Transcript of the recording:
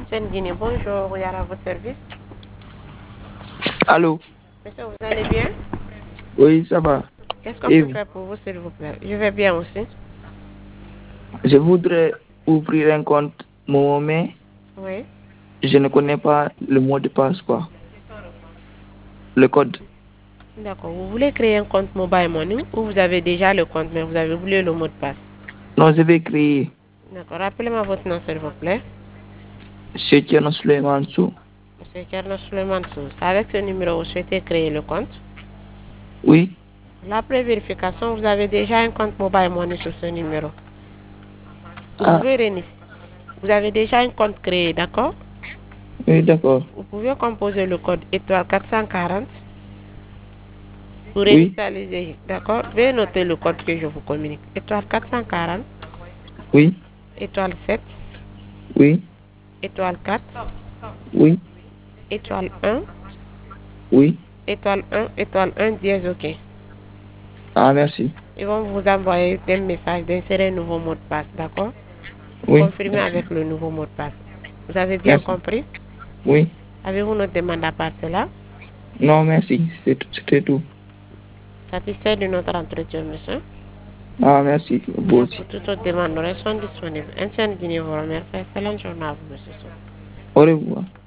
Monsieur Guinée, bonjour, Yara à votre service. Allô? Monsieur, vous allez bien? Oui, ça va. Qu'est-ce qu'on Et peut vous? faire pour vous, s'il vous plaît? Je vais bien aussi. Je voudrais ouvrir un compte Momo, mais Oui. je ne connais pas le mot de passe, quoi. Le code. D'accord. Vous voulez créer un compte Mobile Money ou vous avez déjà le compte, mais vous avez oublié le mot de passe? Non, je vais créer. D'accord. Rappelez-moi votre nom, s'il vous plaît. C'est Tierno Suleiman Sou. Monsieur Kerno Suleiman Sou. C'est avec ce numéro que vous souhaitez créer le compte. Oui. Après vérification, vous avez déjà un compte Mobile Money sur ce numéro. Vous Ah, pouvez réinitialiser. Vous avez déjà un compte créé, d'accord? oui, d'accord. Vous pouvez composer le code étoile 440 pour Oui, réinitialiser, d'accord? Veuillez noter le code que je vous communique. Étoile 440, oui, étoile 7, oui, étoile 4, oui, étoile 1, oui. étoile 1, dièse OK. Ah, merci. Ils vont vous envoyer un message d'insérer un nouveau mot de passe, d'accord? Oui, Confirmez merci. avec le nouveau mot de passe. Vous avez bien Merci. compris? Oui. Avez-vous notre demande à part cela? Non, merci. C'était tout. Satisfait de notre entretien, monsieur? Ah, merci. Vous Bien, aussi. pour toute autre demande, nous restons disponibles. Ancienne Guinée vous remercie. Excellente journée à vous, monsieur. Au revoir.